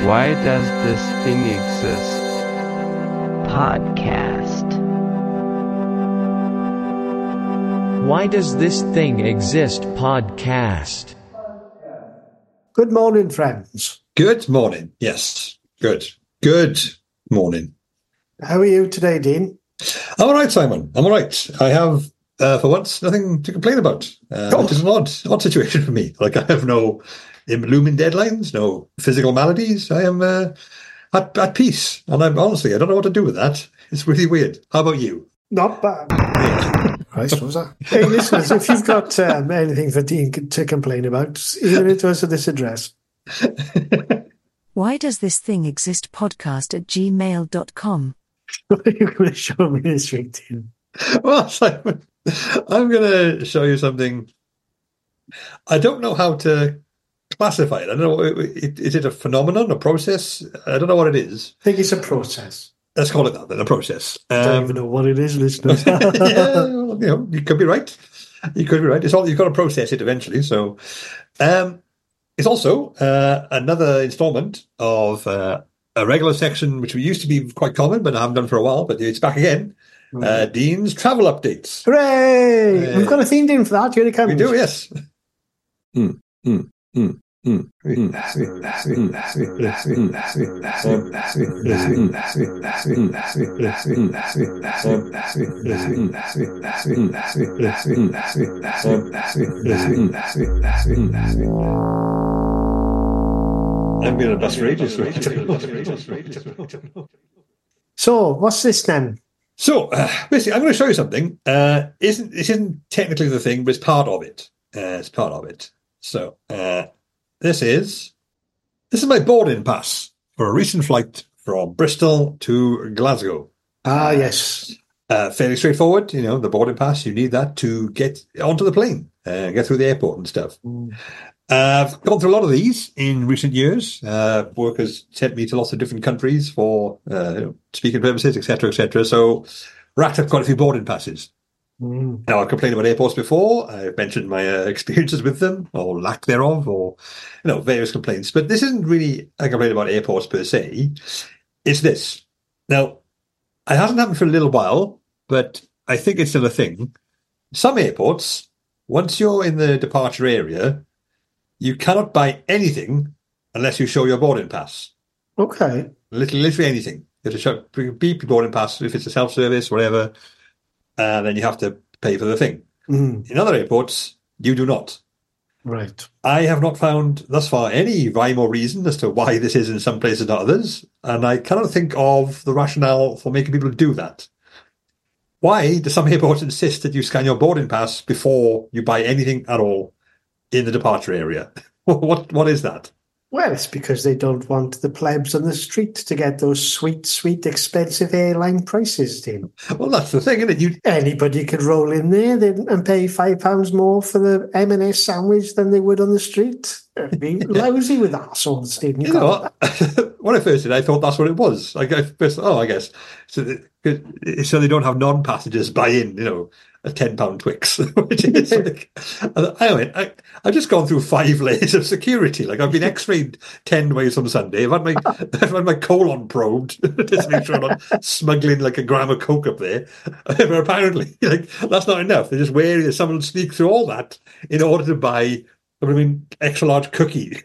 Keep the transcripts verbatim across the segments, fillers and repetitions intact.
Why does this thing exist? Podcast. Why does this thing exist? Podcast. Good morning, friends. Good morning. Yes. Good. Good morning. How are you today, Dean? I'm all right, Simon. I'm all right. I have, uh, for once, nothing to complain about. Uh, Oh. Which is an odd, odd situation for me. Like, I have no looming deadlines, no physical maladies. I am uh, at, at peace. And I'm honestly, I don't know what to do with that. It's really weird. How about you? Not bad. Christ, what was that? Hey, listeners, if you've got um, anything for Dean to complain about, email it to us at this address. Why does this thing exist? Podcast at gmail dot com. What are you going to show me this week, Dean? Well, Simon, I'm going to show you something. I don't know how to classify it. I don't know. Is it a phenomenon, a process? I don't know what it is. I think it's a process. Let's call it that, then, a process. I don't Um, even know what it is, listeners. yeah, well, you know, you could be right. You could be right. It's all you've got to process it eventually. So, um, it's also uh, another instalment of uh, a regular section which used to be quite common, but I haven't done for a while. But it's back again. Uh, Dean's travel updates. Hooray! Uh, We've got a theme, Dean, for that. Here it comes. We do, yes. Mm, mm, mm, mm, mm. I'm going to bust for ages. So, what's this then? So, uh, basically, I'm going to show you something. Uh, isn't This isn't technically the thing, but it's part of it. Uh, it's part of it. So, uh, this is this is my boarding pass for a recent flight from Bristol to Glasgow. Ah, yes. Uh, fairly straightforward, you know, the boarding pass, you need that to get onto the plane, uh, get through the airport and stuff. Mm. Uh, I've gone through a lot of these in recent years. Uh, work has sent me to lots of different countries for uh, you know, speaking purposes, et cetera, et cetera. So, racked up quite a few boarding passes. Mm. Now, I've complained about airports before. I've mentioned my uh, experiences with them, or lack thereof, or you know, various complaints. But this isn't really a complaint about airports per se. It's this. Now, it hasn't happened for a little while, but I think it's still a thing. Some airports, once you're in the departure area, you cannot buy anything unless you show your boarding pass. Okay. Literally, literally anything. You have to show beep your boarding pass if it's a self-service, whatever, and then you have to pay for the thing. Mm. In other airports, you do not. Right. I have not found thus far any rhyme or reason as to why this is in some places, not others, and I cannot think of the rationale for making people do that. Why do some airports insist that you scan your boarding pass before you buy anything at all in the departure area? What What is that? Well, it's because they don't want the plebs on the street to get those sweet, sweet, expensive airline prices, Dean. Well, that's the thing, isn't it? You, Anybody could roll in there then and pay five pounds more for the M and S sandwich than they would on the street. It'd be lousy with arseholes, Dean. You you know got what? When I first did, I thought that's what it was. Like, I first, oh, I guess so. The, so they don't have non-passengers buy in, you know, a ten pound Twix, which is like. I went. I, I've just gone through five layers of security. Like, I've been X-rayed ten ways on Sunday. I've had my I've had my colon probed to make sure I'm not smuggling like a gram of coke up there. But apparently, like, that's not enough. They're just wary that someone will sneak through all that in order to buy, I mean, extra large cookie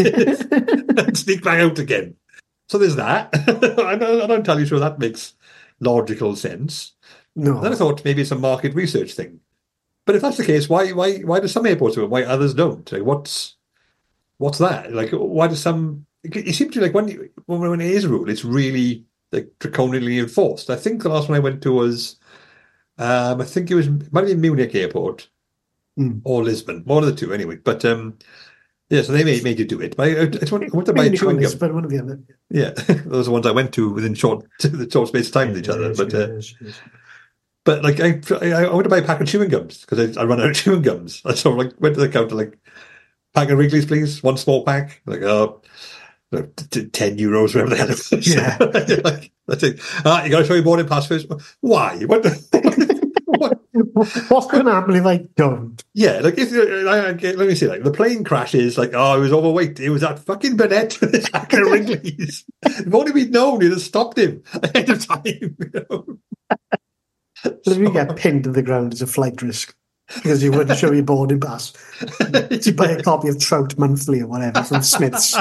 and sneak back out again. So there's that. I'm not, I'm not entirely sure that makes logical sense. no. Then I thought maybe it's a market research thing. But if that's the case, why why why do some airports do it? Why others don't? Like, what's what's that? Like, why do some? It seems to be like when you, when when it is a rule, it's really like draconianly enforced. I think the last one I went to was, um, I think it was it might have been Munich Airport Mm. or Lisbon, one of the two anyway. But um, yeah, so they made, made you do it. But I, I, just want, I want to buy Munich or chewing gum. Lisbon, one of the other. Yeah, those are the ones I went to within short the short space of time with each other. Yes, But uh, yes, yes. but like I I, I went to buy a pack of chewing gums because I, I run out of chewing gums. I so like went to the counter like, pack of Wrigley's, please, one small pack. Like, oh, like, t- ten euros, whatever the hell it was. Yeah. like, that's it. Ah, you got to show your boarding pass first. Why? What? The, what? What's going to happen if I don't? Yeah, like if I, I, let me see, like the plane crashes, like oh, I was overweight. It was that fucking Burnett with his packet of Wrigley's. If only we'd known, we'd have stopped him ahead of time. You know? If you get pinned to the ground as a flight risk because you wouldn't show your boarding pass, you buy a copy of Trout Monthly or whatever from Smith's.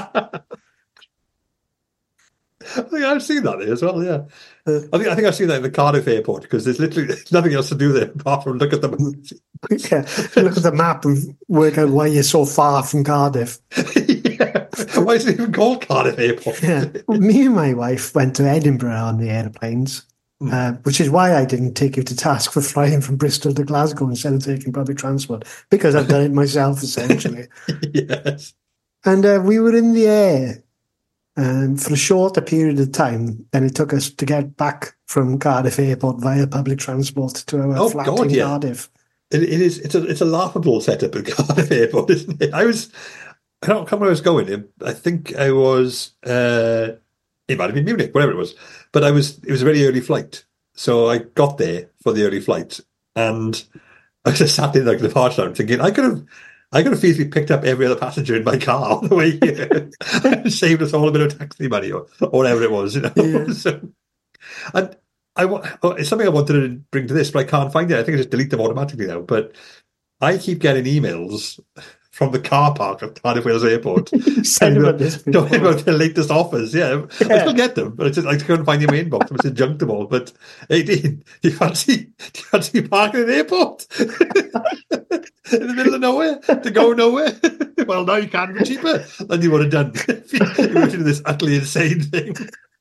I think I've seen that there as well. Yeah, uh, I think I think I've seen that in the Cardiff airport because there's literally nothing else to do there apart from look at the map. Yeah, look at the map and work out why you're so far from Cardiff. Yeah. Why is it even called Cardiff Airport? Yeah. Me and my wife went to Edinburgh on the aeroplanes, mm. uh, which is why I didn't take you to task for flying from Bristol to Glasgow instead of taking public transport, because I've done it myself essentially. Yes, and uh, we were in the air. Um, for a shorter period of time than it took us to get back from Cardiff Airport via public transport to our oh, flat God, in yeah. Cardiff. It, it is. It's a. It's a laughable setup at Cardiff Airport, isn't it? I was. I don't know where I was going. I think I was. Uh, it might have been Munich, whatever it was. But I was. It was a very early flight, so I got there for the early flight, and I just sat in like the departure lounge thinking I could have. I could have easily picked up every other passenger in my car on the way here and saved us all a bit of taxi money or, or whatever it was, you know. Yeah. So, and I want it's something I wanted to bring to this, but I can't find it. I think I just delete them automatically now. But I keep getting emails from the car park at Cardiff Wales Airport saying about this talking about their latest offers. Yeah, yeah. I still get them, but I just I couldn't find them in my inbox. I just junked them all. But hey, do you fancy do you fancy parking at the airport? In the middle of nowhere to go nowhere. Well, now you can be cheaper than you would have done if you were doing this utterly insane thing.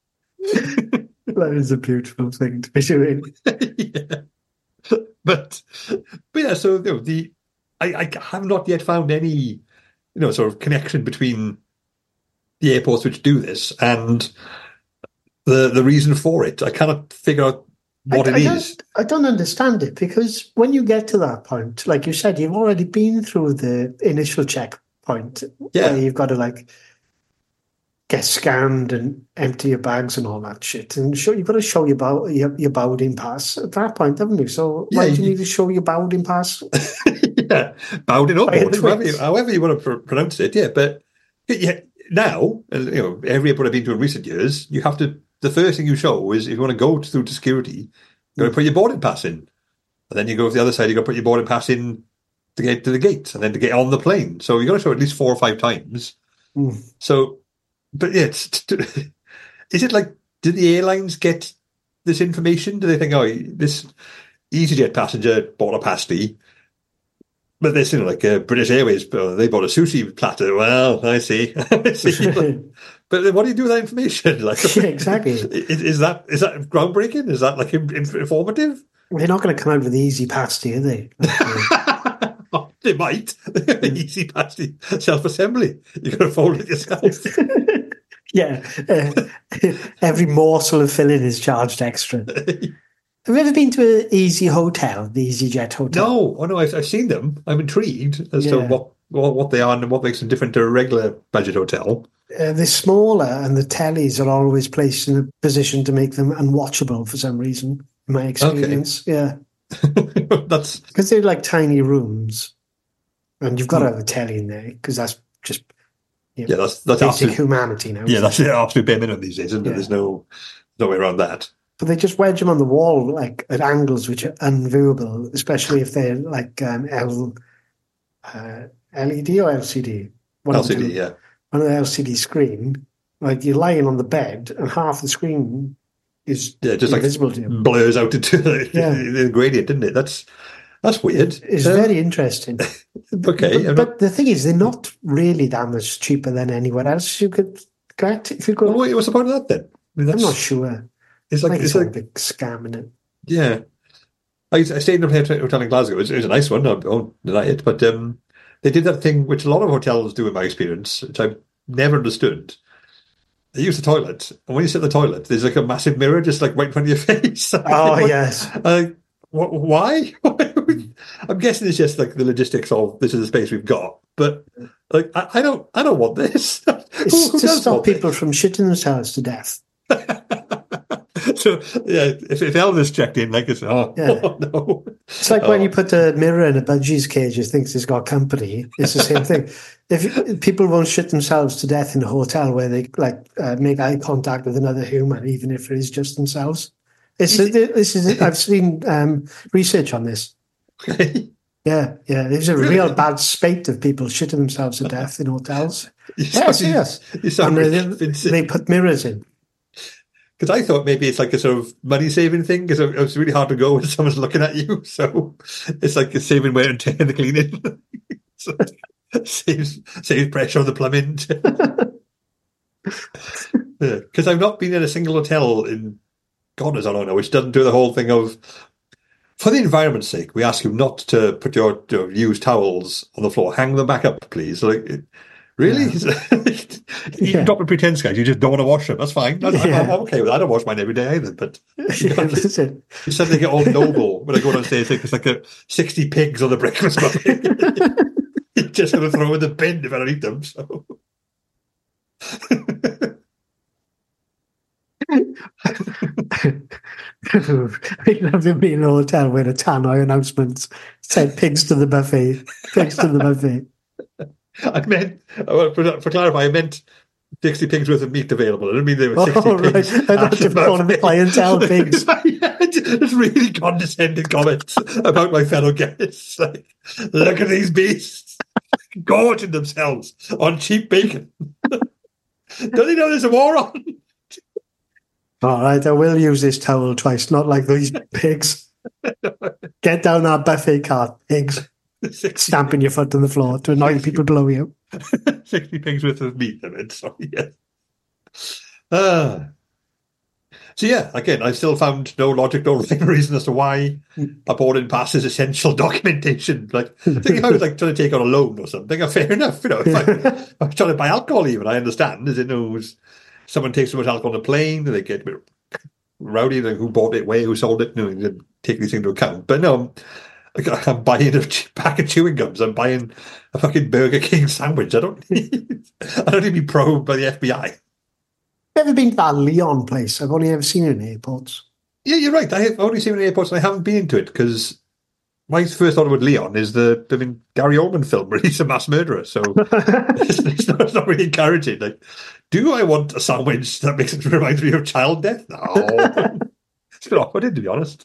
That is a beautiful thing to be doing. Yeah. But, but yeah, so you know, the I, I have not yet found any, you know, sort of connection between the airports which do this and the the reason for it. I cannot figure out what I, it I is. Don't, I don't understand it because when you get to that point, like you said, you've already been through the initial checkpoint yeah. where you've got to like get scanned and empty your bags and all that shit, and show, you've got to show your, bow, your your boarding pass at that point, haven't you? So yeah, why do you, you need to show your boarding pass? Yeah, bounding or boarding, however you, however you want to pr- pronounce it. Yeah, but yeah, now you know every airport I've been to in recent years, you have to. The first thing you show is if you want to go through to security, you got to put your boarding pass in. And then you go to the other side, you got to put your boarding pass in to get to the gate and then to get on the plane. So you got to show at least four or five times. Mm. So, but yeah, it's, is it like, did the airlines get this information? Do they think, oh, this EasyJet passenger bought a pasty, but this, you know, like uh, British Airways, they bought a sushi platter. Well, I see. I see. But then what do you do with that information? Like, yeah, exactly. Is, is that is that groundbreaking? Is that like informative? They're not going to come out with the easy pasty, are they? Oh, they might. Easy pasty self-assembly. You got to fold it yourself. Yeah. Uh, every morsel of filling is charged extra. Have you ever been to an Easy Hotel, the EasyJet Hotel? No, oh no, I've, I've seen them. I'm intrigued as yeah. to what, what what they are and what makes them different to a regular budget hotel. Uh, they're smaller, and the tellies are always placed in a position to make them unwatchable for some reason. In my experience, okay. Yeah, that's because they're like tiny rooms, and you've got to have a telly in there because that's just you know, yeah, that's that's basic absolute, humanity now. Yeah, that's it? The absolute bare minimum these days, isn't yeah. it? There's no no way around that. But they just wedge them on the wall, like at angles which are unviewable, especially if they're like um, L, uh, L E D or L C D. One L C D, yeah. On an L C D screen, like you're lying on the bed, and half the screen is yeah, just invisible like to you. Blurs out into the, yeah. the gradient, didn't it? That's that's weird. It's um, very interesting. Okay, but, but the thing is, they're not really that much cheaper than anywhere else you could get. If you could, well, wait, what's the point of that then? I mean, I'm not sure. It's like, like it's it's like a big scam in it. Yeah, I, I stayed in a hotel in Glasgow. It was, it was a nice one. I won't deny it, but um, they did that thing which a lot of hotels do, in my experience, which I've never understood. They use the toilet, and when you sit in the toilet, there's like a massive mirror just like right in front of your face. Oh like, yes. Uh, what, why? I'm guessing it's just like the logistics of this is the space we've got, but like I, I don't, I don't want this. It's who, who to stop people this? from shitting themselves to death. So yeah, if, if Elvis checked in, like it's oh, Yeah. oh no. It's like when Oh. you put a mirror in a budgie's cage, it thinks it's got company. It's the same thing. If people won't shit themselves to death in a hotel where they like uh, make eye contact with another human, even if it is just themselves. It's this is I've seen um, research on this. Okay. Yeah, yeah. There's a Really? real bad spate of people shitting themselves to death in hotels. You Yes, sound- yes. You sound And really they, convincing. they put mirrors in. Because I thought maybe it's like a sort of money saving thing because it's really hard to go when someone's looking at you. So it's like a saving wear and tear in the cleaning. So saves saves pressure on the plumbing. Because I've not been in a single hotel in God knows I don't know, which doesn't do the whole thing of for the environment's sake, we ask you not to put your, your used towels on the floor. Hang them back up, please. Like, it, really? Yeah. You Yeah. drop a pretense, guys. You just don't want to wash them. That's fine. I'm, Yeah. I'm okay with that. I don't wash mine every day either. But Yeah, that's it. you suddenly get all noble when I go downstairs. Think it's like a sixty pigs on the breakfast buffet. You're just going to throw in the bin if I don't eat them. So. I'd love to be in a hotel where a tannoy announcement said pigs to the buffet. Pigs to the buffet. I meant, well, for, for clarify, I meant sixty pigs worth of meat available. I didn't mean there were sixty Oh, right. pigs. I thought at you the were calling the buffet. clientele pigs. Yeah, it's really condescending comments about my fellow guests. Like, look at these beasts gorging themselves on cheap bacon. Don't they know there's a war on? All right, I will use this towel twice, not like these pigs. Get down that buffet cart, pigs. sixty, Stamping your foot on the floor to annoy the people below you. sixty pigs worth of meat, I meant. So, yeah. Uh, so, yeah, again, I still found no logic, no rhyme or reason as to why a boarding pass is essential documentation. Like, think if I was like trying to take on a loan or something, fair enough. You know, if I, if I was trying to buy alcohol, even, I understand. As it knows, someone takes so much alcohol on the plane, they get a bit rowdy, like who bought it, where, who sold it, you know, you didn't take these things into account. But no, like, I'm buying a pack of chewing gums. I'm buying a fucking Burger King sandwich. I don't need, I don't need to be probed by the F B I. Never been to that Leon place. I've only ever seen it in airports. Yeah, you're right. I have only seen it in airports and I haven't been into it because my first thought about Leon is the I mean, Gary Oldman film where he's a mass murderer. So it's, it's, not, it's not really encouraging. Like, do I want a sandwich that makes it reminds me of child death? No. It's a bit awkward, to be honest.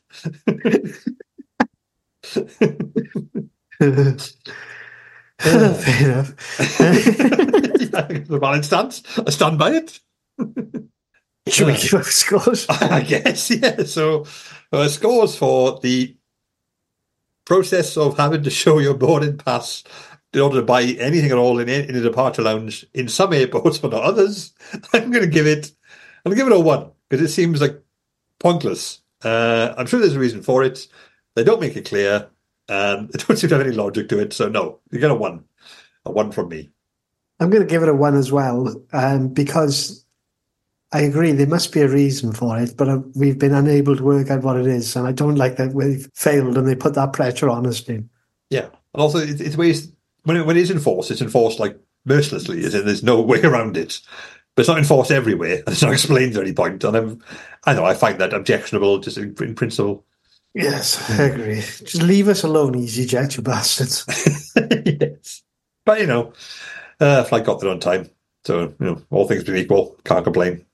Fair enough. The valid stance. I stand by it. Should we give up scores? I guess, yeah. So, uh, scores for the process of having to show your boarding pass in order to buy anything at all in, in a departure lounge in some airports, but not others. I'm going to give it, I'm going to give it a one because it seems like pointless. Uh, I'm sure there's a reason for it. They don't make it clear. Um, they don't seem to have any logic to it. So no, you get a one, a one from me. I'm going to give it a one as well um, because I agree there must be a reason for it, but uh, we've been unable to work out what it is, and I don't like that we've failed and they put that pressure on us. Dean. Yeah, and also it, it's ways when it, when it is enforced, it's enforced like mercilessly, as in there's no way around it. But it's not enforced everywhere. It's not explained at any point. And I'm, I know I find that objectionable, just in, in principle. Yes, I agree. Just leave us alone, EasyJet, you bastards. Yes, but you know, uh, flight got there on time, so you know, all things being equal, can't complain.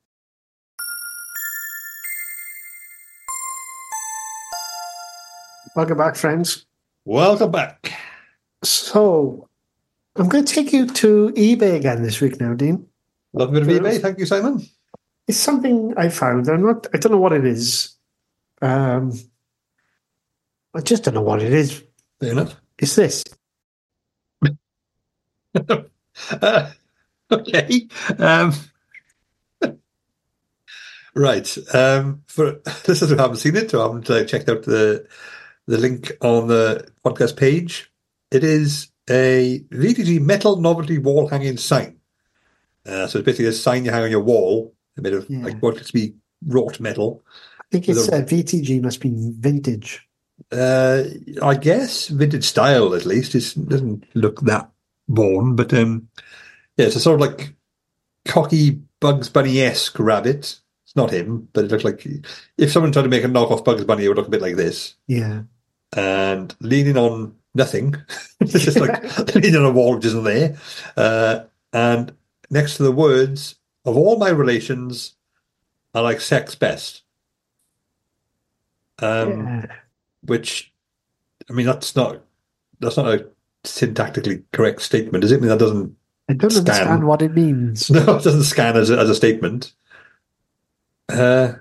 Welcome back, friends. Welcome back. So, I'm going to take you to eBay again this week now, Dean. Love a bit of eBay. Thank you, Simon. It's something I found. I'm not. I don't know what it is. Um, I just don't know what it is. Fair enough. It's this. uh, okay. Um, right. Um, for listeners who haven't seen it or haven't uh, checked out the the link on the podcast page, it is a V T G metal novelty wall hanging sign. Uh, so it's basically a sign you hang on your wall, a bit of Yeah. like what to be wrought metal. I think it's The- uh, V T G must be vintage. Uh, I guess vintage style at least. It's, it doesn't look that worn, but um, yeah, it's a sort of like cocky Bugs Bunny-esque rabbit. It's not him, but it looked like if someone tried to make a knockoff Bugs Bunny, it would look a bit like this. Yeah. And leaning on nothing. It's just like leaning on a wall which isn't there. Uh, and next to the words, of all my relations, I like sex best. Um, yeah. Which, I mean, that's not that's not a syntactically correct statement, is it? I mean, that doesn't I don't scan. understand what it means. No, it doesn't scan as a, as a statement. Uh,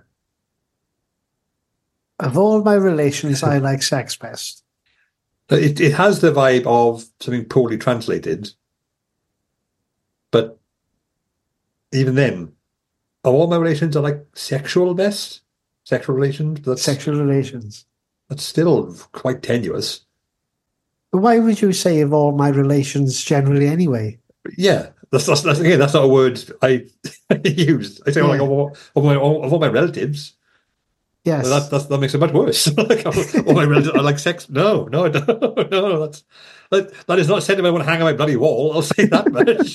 Of all my relations, I like sex best. it it has the vibe of something poorly translated, but even then, of all my relations, I like sexual best. Sexual relations, but that's, Sexual relations. that's still quite tenuous. But why would you say of all my relations generally anyway? Yeah, that's, that's, that's again, that's not a word I used. I say, Yeah. like, of all, of, my, of all my relatives. Yes. Well, that that's, that makes it much worse. Like, all my relatives, I like sex. No, no, no, no. That's that, that is not a sentiment I want to hang on my bloody wall. I'll say that much.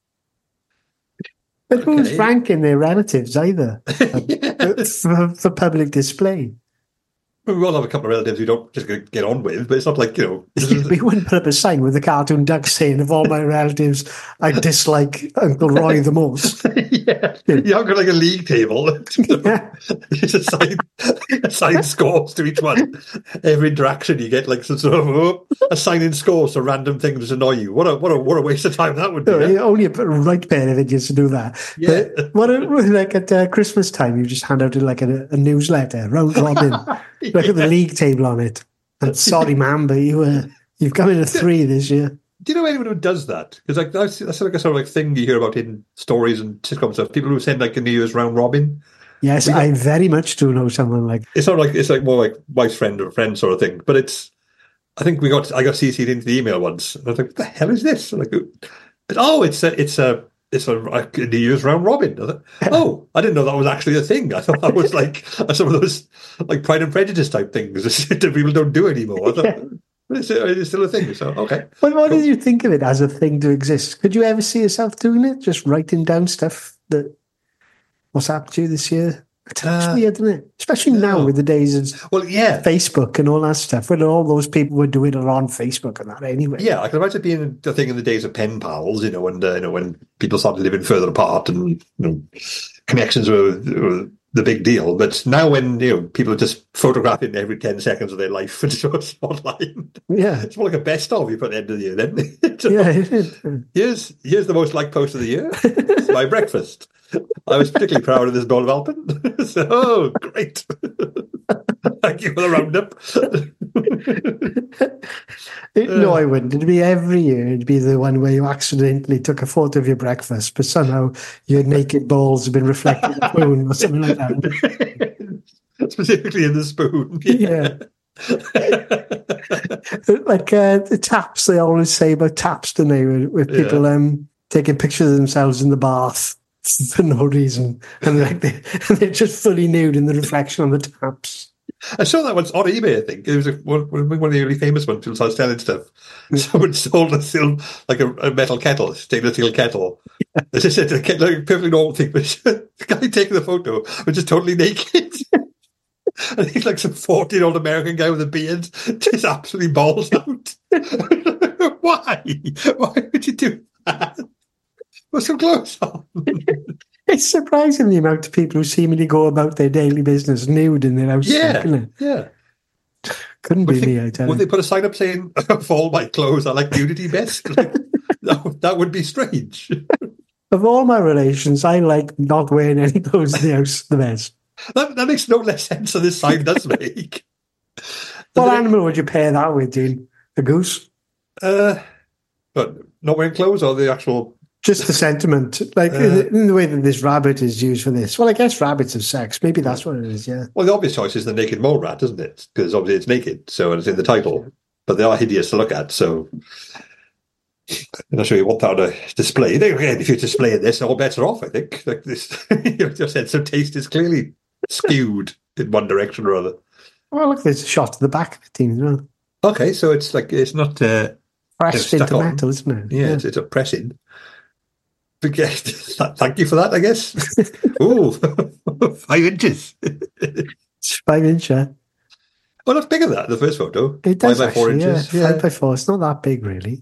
But who's Okay. ranking their relatives either Yeah. for, for public display? We all have a couple of relatives who don't just get on with, but it's not like, you know. this is- We wouldn't put up a sign with a cartoon duck saying, of all my relatives, I dislike Uncle Roy the most. yeah, you have got like a league table. Yeah. You just assign, assign scores to each one. Every interaction you get like some sort of oh, assigning scores to random things that annoy you. What a what a what a waste of time that would be. No, eh? you only a right pair of idiots to do that. Yeah. But what a, like at uh, Christmas time, you just hand out like a, a newsletter, round robin. Look at the league table on it. And sorry, ma'am, but you uh, you've come in a three this year. Do you know anyone who does that? Because like that's, that's like a sort of like thing you hear about in stories and sitcom stuff. People who send like a New Year's round robin. Yes, I very much do know someone like. It's not like it's like more like wife's friend or friend sort of thing. But it's I think we got I got C C'd into the email once. And I was like, what the hell is this? Like, but, oh, it's a it's a it's a, a New Year's round robin. I thought, oh, I didn't know that was actually a thing. I thought that was like some of those like Pride and Prejudice type things that people don't do anymore. I thought, Yeah. but it's, it's still a thing. So okay. But what did you think of it as a thing to exist? Could you ever see yourself doing it? Just writing down stuff that what's happened to you this year? It's Uh, weird, isn't it? Especially now no. with the days of Well, yeah. Facebook and all that stuff, when all those people were doing it on Facebook and that anyway. Yeah, I can imagine it being the thing in the days of pen pals, you know, and uh, you know when people started living further apart and you know, connections were, were the big deal. But now, when you know people are just photographing every ten seconds of their life and just online, Yeah. it's more like a best of you put at the end of the year. Then So, Yeah. here's here's the most liked post of the year. It's my breakfast. I was particularly proud of this bowl of Alpen. So, oh, great! Thank you for the roundup. No, I wouldn't. It'd be every year. It'd be the one where you accidentally took a photo of your breakfast, but somehow your naked balls have been reflected in the spoon or something like that. Specifically in the spoon. Yeah. Like uh, the taps, they always say about taps, don't they? With, with people Yeah. um, taking pictures of themselves in the bath for no reason. And like they, they're just fully nude in the reflection on the taps. I saw that once on eBay, I think. It was a, one, one of the really famous ones. People started selling stuff. Someone sold a sil- like a, a metal kettle, stainless steel kettle. As I said, like a perfectly normal thing, but the guy taking the photo was just totally naked. I think like some fourteen-year-old American guy with a beard, just absolutely balls out. Why? Why would you do that? Put some clothes on. It's surprising the amount of people who seemingly go about their daily business nude in their house. Yeah, Isn't it? yeah. Couldn't Would, be me, think, I tell would you. they put a sign up saying, "For all my clothes, I like nudity best"? Like, that, that would be strange. Of all my relations, I like not wearing any clothes in the house the best. That, that makes no less sense than this sign does make. What The- animal would you pair that with, Dean? A goose? Uh, but not wearing clothes or the actual. Just the sentiment, like in, the, in the way that this rabbit is used for this. Well, I guess rabbits have sex. Maybe that's what it is, yeah. Well, the obvious choice is the naked mole rat, isn't it? Because obviously it's naked, so it's in the title. But they are hideous to look at, so I'm not sure you want that on a display. Then again, if you're displaying this, all bets are off. I think like this, your sense of taste is clearly skewed in one direction or other. Well, look, there's a shot to the back of the team as well. Okay, so it's like it's not. Uh, Pressed stuck into on. metal, isn't it? yeah, It's, it's a pressing. Forget. Thank you for that, I guess. Ooh, five inches. It's five inch, yeah. Well, that's bigger than that, the first photo. It does Five by four actually, inches. yeah. Yeah. Five by four. It's not that big, really.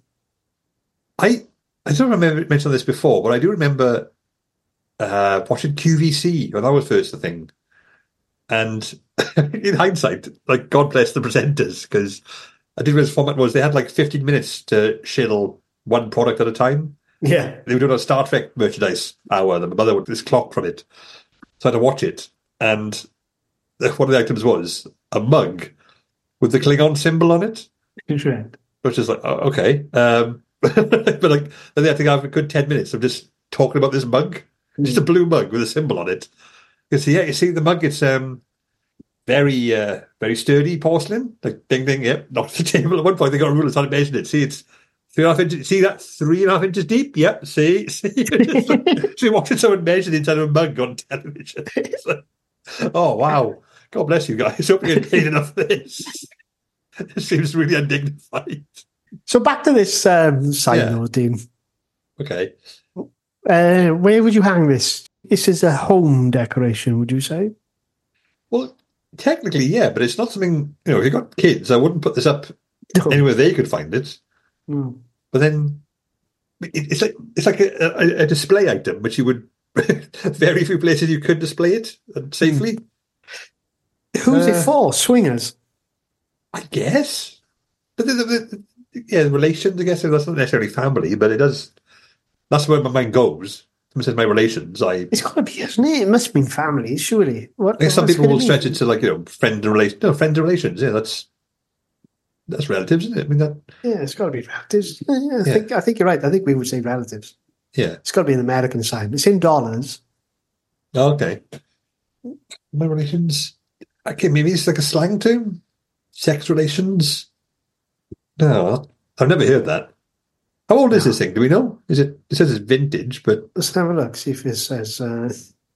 I I don't remember mentioning this before, but I do remember uh, watching Q V C when that was first the thing. And in hindsight, like, God bless the presenters, because I didn't realize the format was they had like fifteen minutes to shill one product at a time. Yeah. They were doing a Star Trek merchandise hour, and my mother would this clock from it. So I had to watch it. And one of the items was a mug with the Klingon symbol on it. Right. Which is like, oh, okay. Um, but like, then they had to have a good ten minutes of just talking about this mug. Mm. Just a blue mug with a symbol on it. Because, yeah, you see the mug, it's um, very, uh, very sturdy porcelain. Like, ding, ding, yep, knocked the table. At one point, they got a ruler, started measuring it. See, it's three and a half inches. See that? Three and a half inches deep? Yep, see? See? So you're watching someone measure inside of a mug on television. Like, oh, wow. God bless you guys. Hope you get paid enough for this. It seems really undignified. So back to this um, sign, Yeah. though, Dean. Okay. Uh, where would you hang this? This is a home decoration, would you say? Well, technically, yeah, but it's not something, you know, if you've got kids, I wouldn't put this up No. anywhere they could find it. Mm. But then it, it's like it's like a, a, a display item, which you would, very few places you could display it safely. Who's Uh, it for? Swingers? I guess. But the, the, the, yeah, the relations, I guess, that's not necessarily family, but it does, that's where my mind goes. Someone says my relations, I... It's got to be, isn't it? It must have been families, surely. What, I guess some what's people gonna will be? stretch it to, like, you know, friend and relation. No, friends and relations. Yeah, that's that's relatives, isn't it? I mean, that. Yeah, it's got to be relatives. Yeah, yeah, I, Yeah. Think, I think you're right. I think we would say relatives. Yeah. It's got to be an American sign. It's in dollars. Oh, okay. My relations. Okay, maybe it's like a slang term. Sex relations. No, I've never heard that. How old is this thing? Do we know? Is it? It says it's vintage, but Let's have a look, see if it says... Uh,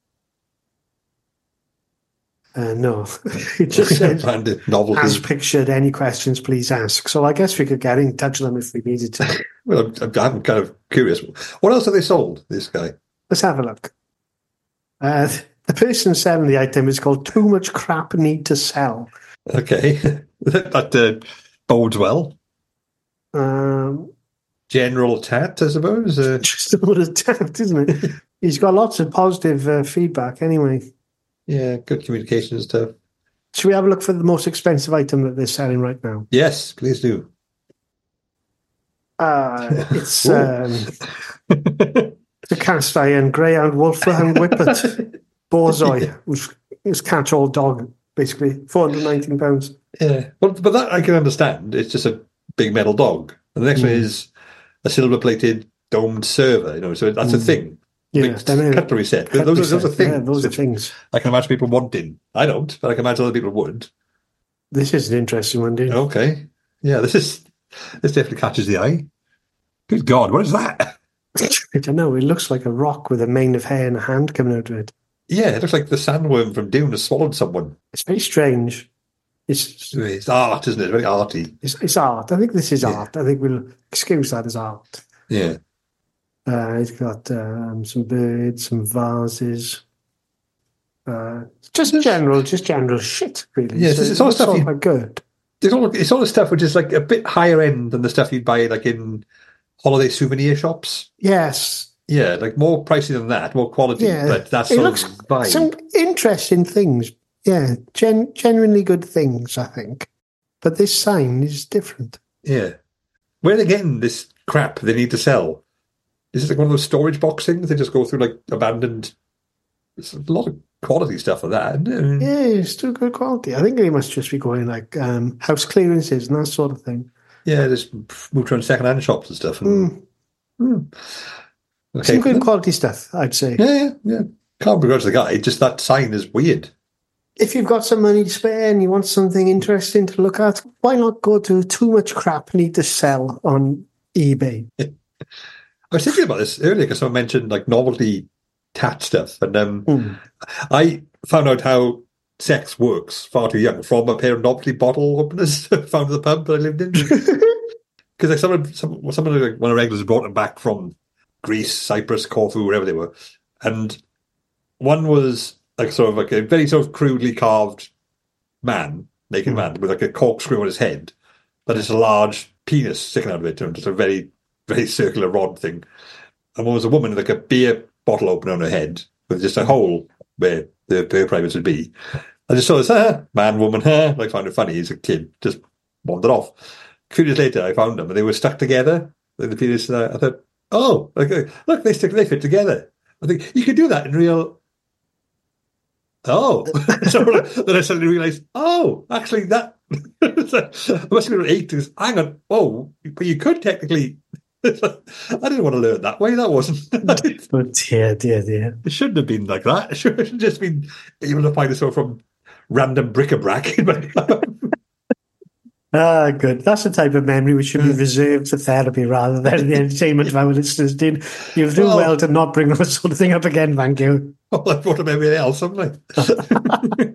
uh, no. It just says, branded novelty. as pictured, any questions, please ask. So I guess we could get in touch with them if we needed to. Well, I'm, I'm kind of curious. What else have they sold? This guy. Let's have a look. Uh, the person selling the item is called Too Much Crap Need to Sell. Okay, that uh, bodes well. Um, General tat, I suppose. Uh, just a lot of tact, isn't it? He's got lots of positive uh, feedback anyway. yeah, good communication and stuff. Should we have a look for the most expensive item that they're selling right now? Yes, please do. Uh, it's Ooh. um, the cast iron Greyhound Wolfhound Whippet Borzoi, which is catch-all dog, basically. four hundred nineteen pounds. Yeah, well, but that I can understand. It's just a big metal dog. And the next one Mm. is a silver-plated domed server. You know, so that's a Mm. thing. Yeah, Big then it- cutlery set. Cutlery those, are, those are set. things. Yeah, those are which things. I can imagine people wanting. I don't, but I can imagine other people would. This is an interesting one, dude. Okay, yeah, this is this definitely catches the eye. Good God, what is that? I don't know. It looks like a rock with a mane of hair and a hand coming out of it. Yeah, it looks like the sandworm from Dune has swallowed someone. It's very strange. It's It's art, isn't it? Very arty. it's, it's art. I think this is Yeah. art. I think we'll excuse that as art. Yeah. Uh, it's got um, some birds, some vases. Uh, just general, just general shit, really. Yes, it's all looks stuff you- quite good. It's all, it's all the stuff which is like a bit higher end than the stuff you'd buy like in holiday souvenir shops. Yes, Yeah, like more pricey than that, more quality. yeah. But that's it sort looks of vibe. some interesting things. Yeah, gen- genuinely good things, I think. But this sign is different. Yeah. Where are they getting this crap they need to sell? Is it like one of those storage box things? They just go through like abandoned. It's a lot of quality stuff for that. Isn't it? I mean, Yeah, it's still good quality. I think they must just be going like um, house clearances and that sort of thing. yeah, just move around second-hand shops and stuff. And, Mm. Hmm. Okay. Some good quality stuff, I'd say. Yeah, yeah, yeah. Can't begrudge the guy. Just that sign is weird. If you've got some money to spare and you want something interesting to look at, why not go to Too Much Crap Need to Sell on eBay? I was thinking about this earlier because someone mentioned like novelty tat stuff, and um, Mm. I found out how sex works far too young from a pair of novelty bottle openers found at the pub that I lived in. Because like someone, some, someone like one of the regulars brought them back from Greece, Cyprus, Corfu, wherever they were. And one was like sort of like a very sort of crudely carved man, naked mm. man, with like a corkscrew on his head, but it's a large penis sticking out of it, and just a very, very circular rod thing. And one was a woman with like a beer bottle opener on her head, with just a hole where the her privates would be. I just saw this, ah, man, woman, ah, like found it funny. He's a kid, just wandered off. A few days later, I found them, and they were stuck together. Like the penis, and I, I thought, oh, like, look, they stick, they fit together. I think you could do that in real. Oh, so then I suddenly realised, oh, actually, that I must have been eight. Hang on, oh, but you could technically. I didn't want to learn that way. That wasn't. Oh dear, dear, dear. It shouldn't have been like that. It should have just been able to find this sort from random bric-a-brac in my. Ah, good. That's the type of memory which should be reserved for therapy rather than the entertainment of our listeners. Dean, you'll do well, well to not bring that sort of thing up again, thank you. Well, I've thought of everything else, haven't I?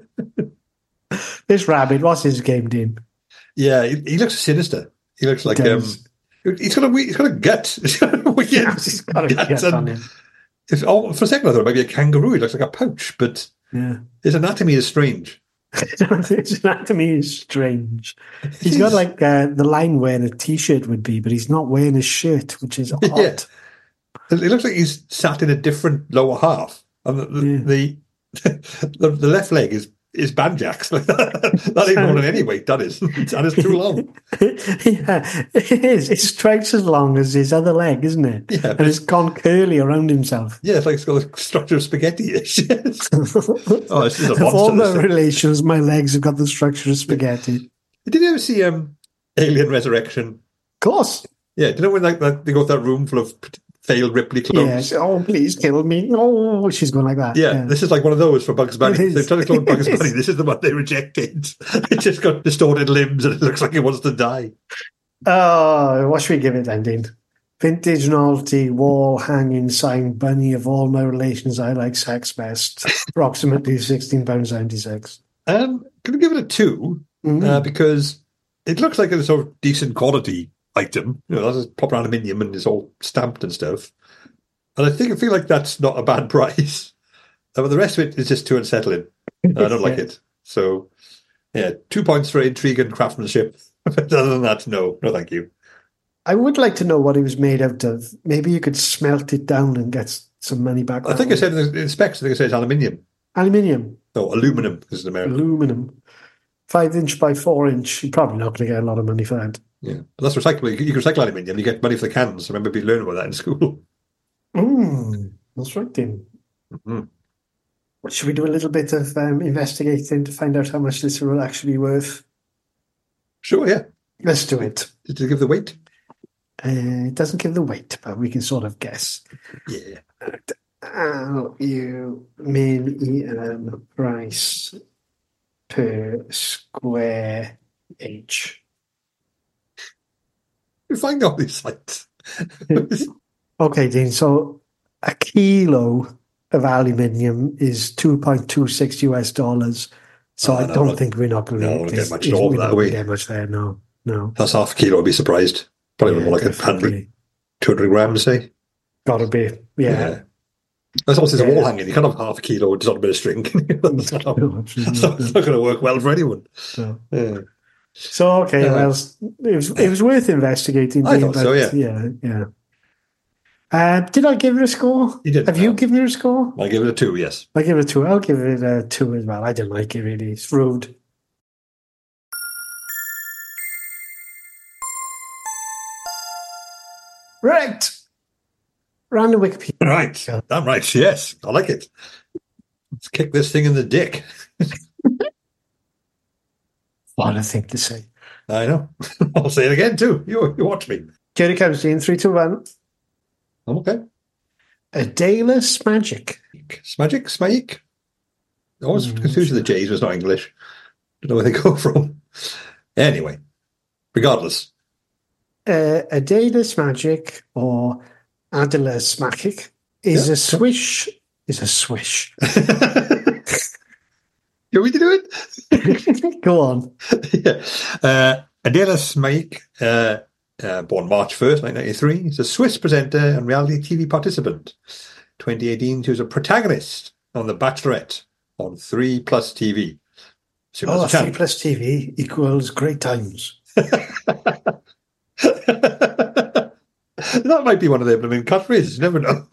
This rabbit, what's his game, Dean? Yeah, he, he looks sinister. He looks like um, he's got a he's got a gut. He's got a weird he's got a gut, gut on him. It's, oh, for a second, I thought it might be a kangaroo. He looks like a pouch, but yeah, his anatomy is strange. His anatomy is strange. He's got like uh, the line where a t-shirt would be, but he's not wearing a shirt, which is odd. Yeah. It looks like he's sat in a different lower half. And the the, yeah. the, the, the left leg is is banjacks. That ain't more than any weight, that is. And it's too long. Yeah, it is. It's twice as long as his other leg, isn't it? Yeah. And it's gone curly around himself. Yeah, it's like it's got a structure of spaghetti-ish. Yes. Oh, it's just a monster. Of all the relations, my legs have got the structure of spaghetti. Did you ever see um, Alien Resurrection? Of course. Yeah, do you know when like, like, they go to that room full of failed Ripley clones? Yes. Oh, please kill me. No, she's going like that. Yeah, yeah. This is like one of those for Bugs Bunny. They're trying to clone Bugs Bunny. This is the one they rejected. It just got distorted limbs and it looks like it wants to die. Oh, what should we give it then, Dean? Vintage novelty, wall hanging sign, bunny of all my relations I like sex best. Approximately sixteen pounds seventy-six. Um, can we give it a two? Mm-hmm. Uh, because it looks like a sort of decent quality item. You know, that's proper aluminium and it's all stamped and stuff. And I think I feel like that's not a bad price. Uh, but the rest of it is just too unsettling. I don't like it. So, yeah, two points for intrigue and craftsmanship. Other than that, no, no, thank you. I would like to know what it was made out of. Maybe you could smelt it down and get some money back. I think way. I said in the specs, I think it says aluminium. Aluminium? No, aluminum is the American. Aluminum. Five inch by four inch. You're probably not going to get a lot of money for that. Yeah, but that's recyclable. You can recycle aluminium. You get money for the cans. I remember we learned about that in school. Mm, that's right, Tim. Mm-hmm. Should we do a little bit of um, investigating to find out how much this will actually be worth? Sure, yeah. Let's do it. Did it give the weight? Uh, it doesn't give the weight, but we can sort of guess. Yeah. L U min E M price per square inch. You find all these sites. Okay, Dean. So a kilo of aluminium is two point two six US dollars. So oh, I no, don't not, think we're not going to no, get much more that way. Get much there, no, no. That's half a kilo. I'd be surprised. Probably yeah, more like definitely. a hundred, two hundred grams, say. Got to be, yeah. yeah. That's also yeah. a wall hanging. You can't have half a kilo just on a bit of string. That's not, no, that's not, not going to work well for anyone. No. Yeah. So okay, uh, well, it was it was worth investigating. I thought so, yeah, yeah, yeah. Uh, did I give it a score? You did. Have no. you given it a score? I give it a two. Yes, I give it a two. I'll give it a two as well. I didn't like it really. It's rude. Right. Random Wikipedia. Right. Damn right. Yes, I like it. Let's kick this thing in the dick. What a thing to say. I know. I'll say it again too. You, you watch me. Here it comes, Dean. Three, two, one. I'm okay. Adalus Magic. Smagic? Smagic? I was mm, confused with the J's. It's not English. Don't know where they go from. Anyway, regardless. Uh, Adalus Magic or Adalus Magic is yeah. a swish. Is a swish. You want me to do it? Go on. Yeah. Uh, Adalus Magic uh, uh, born March first, nineteen ninety-three. He's a Swiss presenter and reality T V participant. twenty eighteen, she was a protagonist on The Bachelorette on three plus T V. She was Oh, a champ. three plus T V equals great times. That might be one of their blooming catchphrases. You never know.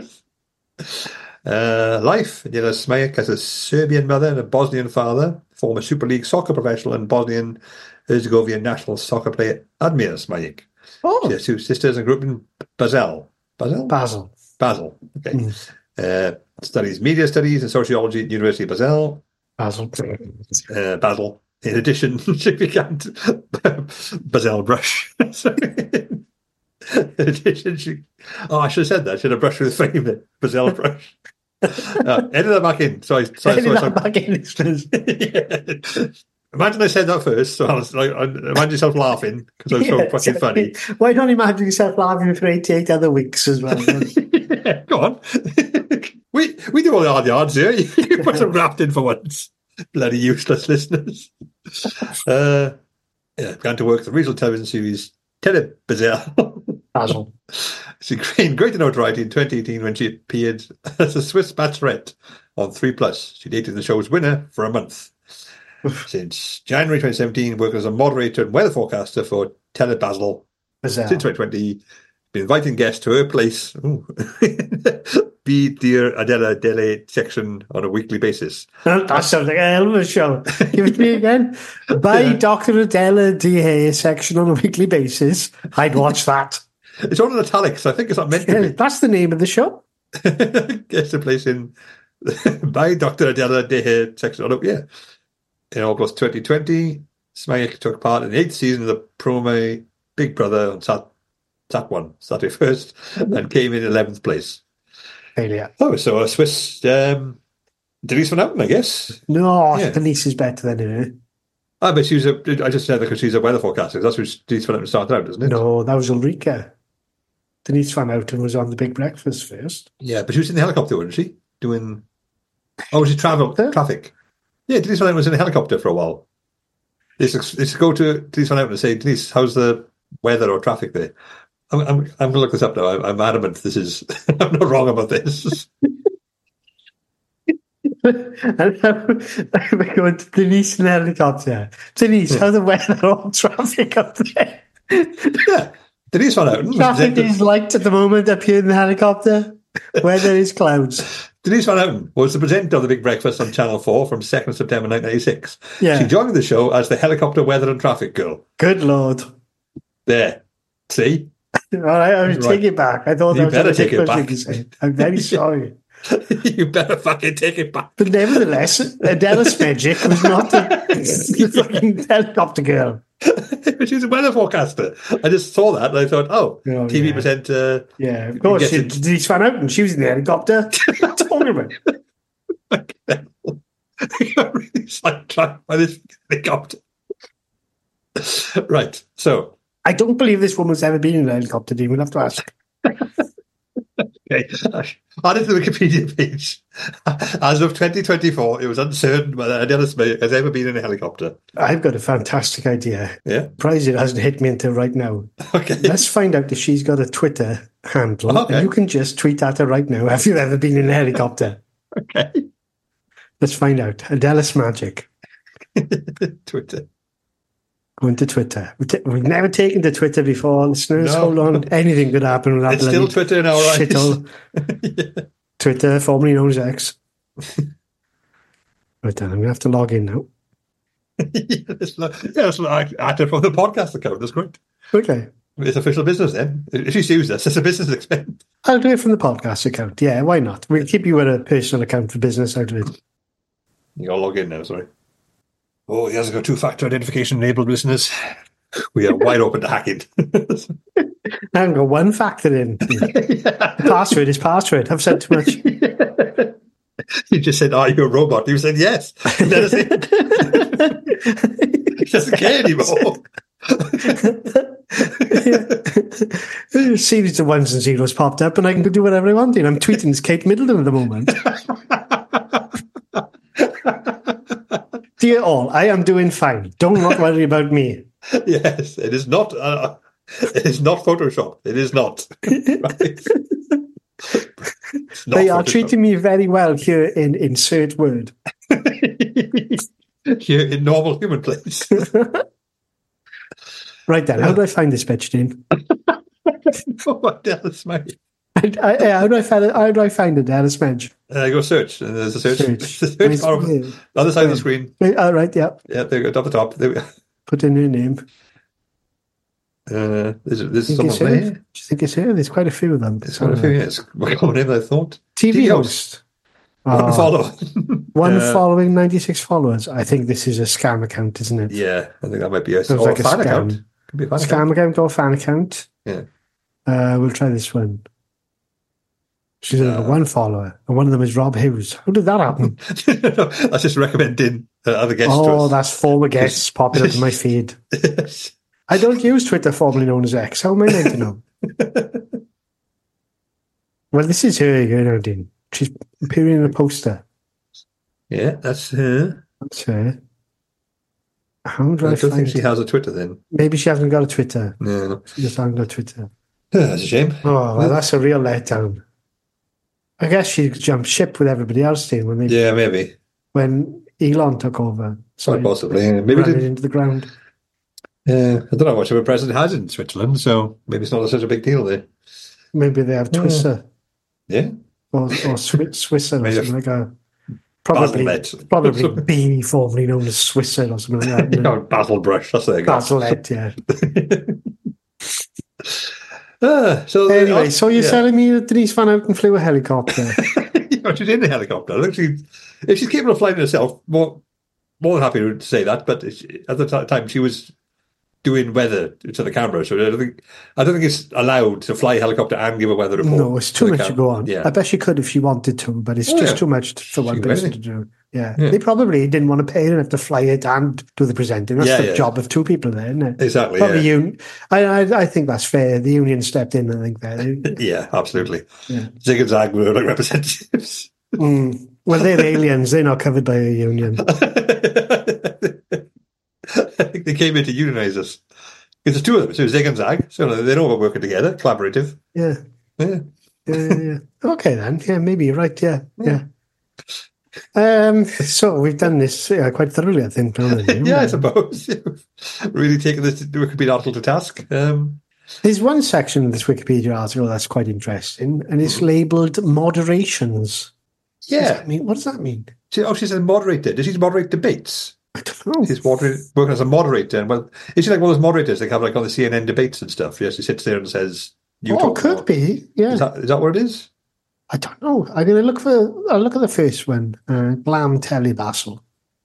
uh, life. Adela Smajic has a Serbian mother and a Bosnian father, former Super League soccer professional and Bosnian Herzegovina national soccer player Admir Smajic. Oh, She has two sisters and grew up in Basel. Basel? Basil. Basel. Okay. Mm. Uh, studies media studies and sociology at University of Basel. Basil. Uh, Basel. In addition, she began to Basel brush. Sorry. In addition, she. Oh, I should have said that. I should have brushed with the frame there. Basel brush. Uh, edit that back in. Sorry, sorry, Edit sorry. that back in, listeners. Yeah. Imagine I said that first. So I was like, I- imagine yourself laughing because I was so Yeah, fucking funny. Why don't you imagine yourself laughing for eighty-eight other weeks as well? Yeah, go on. we we do all the hard yards here. You put some graft in for once. Bloody useless listeners. Uh, yeah, began to work the regional television series Tele Basel. Basil. She gained greater notoriety in twenty eighteen when she appeared as a Swiss Bachelorette on three plus. She dated the show's winner for a month. Since January twenty seventeen, worked as a moderator and weather forecaster for Tele Basel. Basil. Since twenty twenty, been inviting guests to her place, ooh, Be Dear Adela Dele section on a weekly basis. That sounds like a hell of a show. Give it to me again. By Yeah. Doctor Adela D. section on a weekly basis. I'd watch that. It's all in italics. I think it's not meant to Yeah, be. that's the name of the show. Guest a place in by Doctor Adela Dehe section. Oh, yeah. In August twenty twenty, Smajic took part in the eighth season of the promo Big Brother on Sat, Sat one, Saturday first, and came in eleventh place. Failure. Oh, so a Swiss um, Denise Van Houten, I guess. No, Yeah. Denise is better than her. Ah, but she was a, I just said that because she's a weather forecaster. That's what Denise Van Houten started out, isn't it? No, that was Ulrika. Denise Van Houten was on the Big Breakfast first. Yeah, but she was in the helicopter, wasn't she? Doing. Oh, was she travel Huh? traffic? Yeah, Denise Van Houten was in a helicopter for a while. They used to, they used to go to Denise Van Houten and say, Denise, how's the weather or traffic there? I'm, I'm, I'm going to look this up now. I'm, I'm adamant this is. I'm not wrong about this. And we're going to Denise in a helicopter. Denise, Yeah. how's the weather or traffic up there? Yeah, Denise Van Houten. was Traffic presented- is light at the moment up here in the helicopter. Weather is clouds. Denise Van Houten was the presenter of the Big Breakfast on Channel four from second of September nineteen ninety-six. Yeah. She joined the show as the helicopter weather and traffic girl. Good Lord. There. See? All right, I was Right. taking it back. I thought You that was better a take it ridiculous back. thing to say. I'm very sorry. You better fucking take it back. But nevertheless, Adela Smajic was not the, the fucking helicopter girl. She's a weather forecaster. I just saw that and I thought, oh, Oh, T V yeah. presenter. Yeah, of course. Yes, She, it- Denise Van Houten, she was in the helicopter. What are you talking about? I got really sidetracked by this helicopter. Right. So, I don't believe this woman's ever been in a helicopter, Dean. We'll have to ask. okay. Added to the Wikipedia page. As of twenty twenty-four, it was uncertain whether Adela Smajic has ever been in a helicopter. I've got a fantastic idea. Yeah. Surprised it hasn't hit me until right now. Okay. Let's find out if she's got a Twitter handle. Okay. And you can just tweet at her right now. Have you ever been in a helicopter? Okay. Let's find out. Adela Smajic. Twitter. Going to Twitter. We t- We've never taken to Twitter before. Listeners, No. hold on. Anything could happen with that It's still bloody Twitter in our eyes. shithole. Yeah. Twitter, formerly known as X. Right then, I'm going to have to log in now. yeah, it's like, yeah, it's like active from the podcast account. That's great. Okay. It's official business then. If she sues us, it's a business expense. I'll do it from the podcast account. Yeah, why not? We'll keep you with a personal account for business out of it. You gotta log in now, sorry. Oh, he hasn't got two-factor identification enabled, listeners. We are wide open to hacking. I haven't got one factor in. Password is password. I've said too much. You just said, are you a robot? You said yes. And then I said, he doesn't care anymore. A series of ones and zeros popped up, and I can do whatever I want. And I'm tweeting as Kate Middleton at the moment. Dear all, I am doing fine. Don't not worry about me. Yes, it is not. Uh, It is not Photoshop. It is not. Right? It's not They are Photoshop. treating me very well here in insert word. Here in normal human place. Right then, how do I find this bitch, Dean? What the hell is my... I, I, how do I find it? How do I find it? Alice Medge. Uh, go search. And there's a search. Search. Search Where's- bar on where? the other side of the screen. All right, yeah. Yeah, there we go. Up the top. There we go. Put in her name. Uh, there's, there's Think it's someone her? there. Do you think it's her? There's quite a few of them. It's quite a few. Yes. What common name I thought. T V T V host. One Oh, follow. one Uh, following ninety-six followers. I think this is a scam account, isn't it? Yeah, I think that might be a, Sounds or like a a fan scam. account. Could be a fan Scam account or fan account. Yeah. Uh, we'll try this one. She's only got Uh, one follower, and one of them is Rob Hughes. How did that happen? account. That's just recommending uh, other guests to Oh, us. that's former guests popping up in my feed. Yes. I don't use Twitter, formerly known as X. How am I meant to know? Well, this is her, you know, Dean. She's appearing in a poster. Yeah, that's her. That's her. How do I I, don't find think she has a Twitter then. Maybe she hasn't got a Twitter. No, no. She just hasn't got Twitter. That's a shame. Oh, well, that's a real letdown. I guess she jumped ship with everybody else, Dean, when, they, Yeah, maybe. when Elon took over. So Quite he possibly. Yeah. Maybe ran it did, into the ground. uh, I don't know how much of a president has in Switzerland, so maybe it's not such a big deal there. Maybe they have Twister Yeah. or, or Swi- Swisser or Maybe something like that. Probably, Basilette. probably B, formerly known as Swisser or something like that. Oh, Basil Brush, that's there you go. Basilette, yeah. Ah, so Anyway, so you're yeah. telling me that Denise Van Houten flew a helicopter? Yeah, she's in the helicopter. I think she, if she's capable of flying herself, more more than happy to say that. But she, at the t- time, she was doing weather to the camera, so I don't think I don't think it's allowed to fly a helicopter and give a weather report. No, it's too to the much to cam- go on. Yeah, I bet she could if she wanted to, but it's Oh, just yeah. too much for one She can person do to do. Yeah. Yeah. They probably didn't want to pay enough to fly it and do the presenting. That's Yeah, the yeah. job of two people there, isn't it? exactly. Probably Yeah. un- I, I, I think that's fair. The union stepped in, I think, there. yeah, absolutely. Yeah. Zig and Zag were like representatives. Mm. Well, they're aliens. They're not covered by a union. I think they came in to unionize us. Because there's two of them, so Zig and Zag. So they know we're working together, collaborative. Yeah. Yeah. Yeah, yeah, yeah. Okay, then. Yeah, maybe you're right. Yeah, yeah. Um, so we've done this uh, quite thoroughly, I think. Haven't we? Yeah, I suppose. Really taking this Wikipedia article to task. Um, There's one section of this Wikipedia article that's quite interesting, and it's labelled moderations. What does yeah. that mean? What does that mean? She, oh, she's a moderator. Does she moderate debates? I don't know. She's moderating, working as a moderator. And well, is she like one of those moderators they have like on the C N N debates and stuff? Yes, she sits there and says, "You oh, talk." could now." be. Yeah, Is that is that what it is? I don't know. I'm going to look for. I'll look at the first one. Uh, Glam Telly Basil.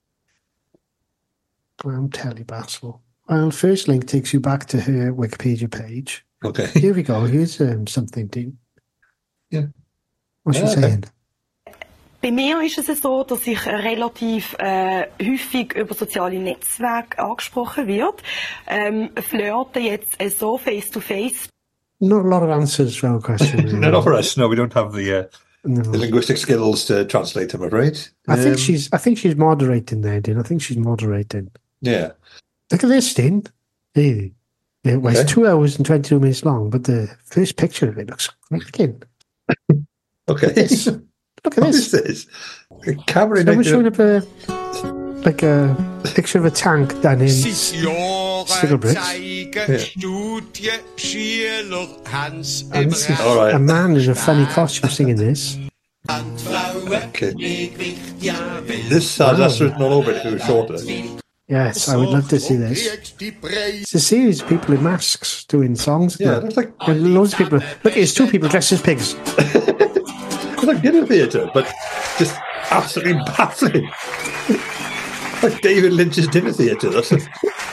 Glam Telly Basil. Well, first link takes you back to her Wikipedia page. Okay. Here we go. Here's um, something, Dean. Yeah. What's she Yeah, okay. saying? Bei mir ist es so, dass ich relativ äh, häufig über soziale Netzwerke angesprochen wird. Ähm, flirten jetzt äh, so face to face. Not a lot of answers to our question. No, not for us. No, we don't have the, uh, No. the linguistic skills to translate them, I'm afraid. I think Um, she's. I think she's moderating there, Dean. I think she's moderating. Yeah. Look at this, Dean. Hey. It was Okay. two hours and twenty-two minutes long, but the first picture of it looks cracking. Okay. This. Look at What is this. this? A camera in Someone's showing like up a like a picture of a tank done in Seit Sticker Jahren bricks. zeigen Ja. Studien, Schüler haben's and this is All right. a man in a funny costume singing this. und Frauen Okay. mit Gewicht, ja, will This has that's written all over it if it was shorter. Yes, I would love to see this. kriegst die Preise. It's a series of people in masks doing songs. Yeah, isn't looks it? like And loads of people. Look, it's two people dressed as pigs. it's like dinner theatre, but just absolutely baffling. Like David Lynch's dinner theatre. That's a,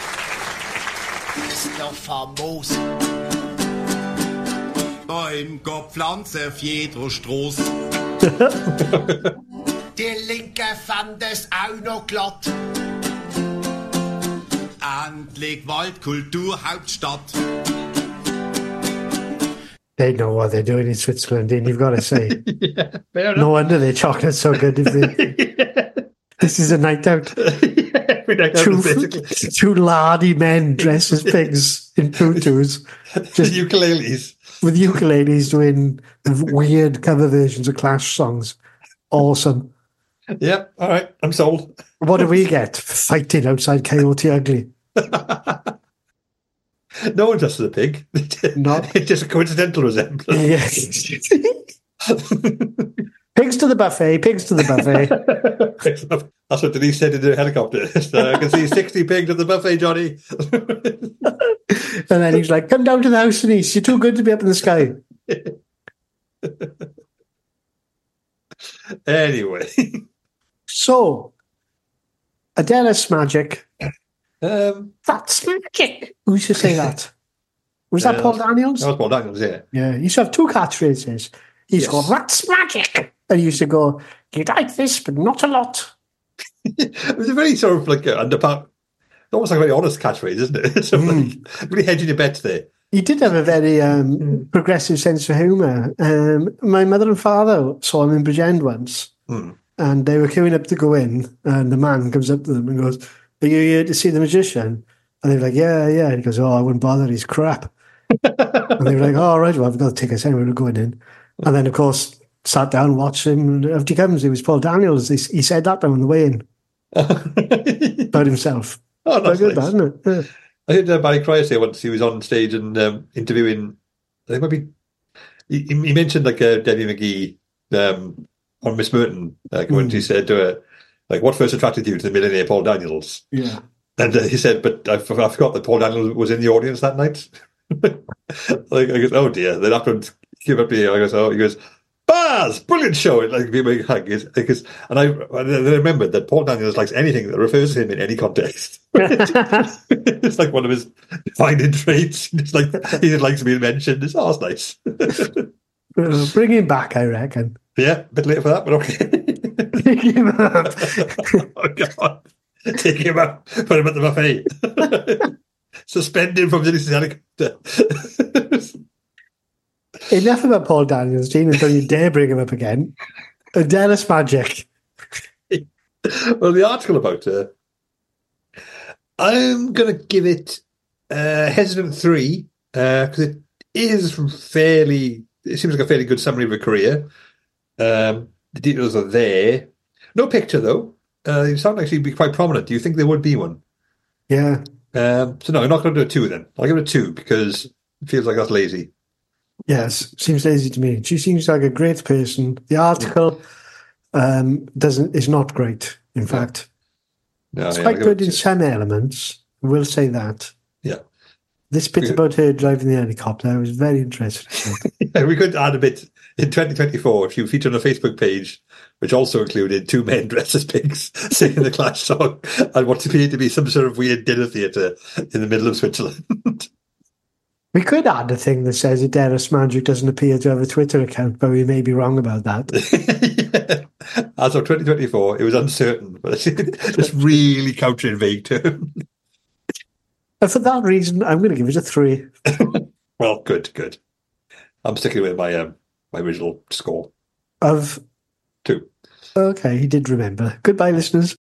Ist noch famos. Bäum gab Pflanze auf jeder Straße. Die Linke fand es auch noch glatt. Endlich Waldkulturhauptstadt. They know what they're doing in Switzerland, and you've got to say. yeah, fair No wonder their chocolate's so good. If they, This is a night out. yeah, Every night, two, basically. two lardy men dressed as pigs in tutus, just Ukuleles. with ukuleles doing weird cover versions of Clash songs. Awesome. Yeah, all right, I'm sold. What do we get? Fighting outside Coyote Ugly. No one dresses a pig. No. It's just a coincidental resemblance. Yes. Pigs to the buffet, pigs to the buffet. That's what Denise said in the helicopter. So I can see sixty pigs at the buffet, Johnny. And then he's like, come down to the house, Denise. You're too good to be up in the sky. Anyway. So, Adelis magic. Um, That's magic. Who used to say that? Was Yeah, that Paul that's- Daniels? that was Paul Daniels, yeah. Yeah, he used to have two catchphrases. He used to Yes. go, that's magic. And he used to go, you like this, but not a lot. It was a very sort of like uh, underpart, almost like a very honest catchphrase, isn't it? So like, really hedging your bets there. He did have a very um, progressive sense of humour. Um, my mother and father saw him in Bridgend once, Hmm. and they were queuing up to go in, and the man comes up to them and goes, are you here to see the magician? And they were like, yeah, yeah. And he goes, oh, I wouldn't bother, he's crap. And they were like, oh, all right, well, I've got to take us anyway, we're going in. And then, of course, sat down, watched him, and after he comes, it was Paul Daniels. He, he said that on the way in about himself. Oh, that's Very good, nice. isn't it? Yeah. I heard uh, Barry Cryer say once he was on stage and um, interviewing, I think maybe, he, he mentioned like uh, Debbie McGee um, on Miss Merton, like when Mm. she said to her, like, what first attracted you to the millionaire Paul Daniels? Yeah. And uh, he said, but I, f- I forgot that Paul Daniels was in the audience that night. Like, I goes, oh dear. Then after he came up to me, I goes, oh, he goes, Baz, brilliant show. It like, be a big hug. Because, and I, and I remembered that Paul Daniels likes anything that refers to him in any context. It's like one of his defining traits. It's like, he likes being mentioned. It's, oh, it's nice. Uh, bring him back, I reckon. Yeah, a bit late for that, but okay. Pick him up. Oh, God. Take him out, put him at the buffet. Suspend him from Denise's helicopter. Enough about Paul Daniels, Gene, until you dare bring him up again. Adelis magic. Well, the article about her, I'm going to give it uh, hesitant three, because it is fairly, it seems like a fairly good summary of her career. Um, the details are there. No picture, though. Uh, you sound like she'd be quite prominent. Do you think there would be one? Yeah. Um, so no, I'm not going to do a two then. I'll give it a two because it feels like that's lazy. Yes, seems lazy to me. She seems like a great person. The article um, doesn't is not great. In fact, No, it's yeah, quite I'll give it good a in two. some elements. We'll say that. Yeah. This bit Yeah. about her driving the helicopter, I was very interested in. Yeah, we could add a bit in twenty twenty-four. She featured on a Facebook page, which also included two men dressed as pigs singing the Clash song and what appeared to be some sort of weird dinner theatre in the middle of Switzerland. We could add a thing that says Adelis Magic doesn't appear to have a Twitter account, but we may be wrong about that. Yeah. As of twenty twenty-four, it was uncertain, but it's really countering vague term. And for that reason, I'm going to give it a three. Well, good, good. I'm sticking with my um, my original score. Of Two. okay, he did remember. Goodbye, listeners.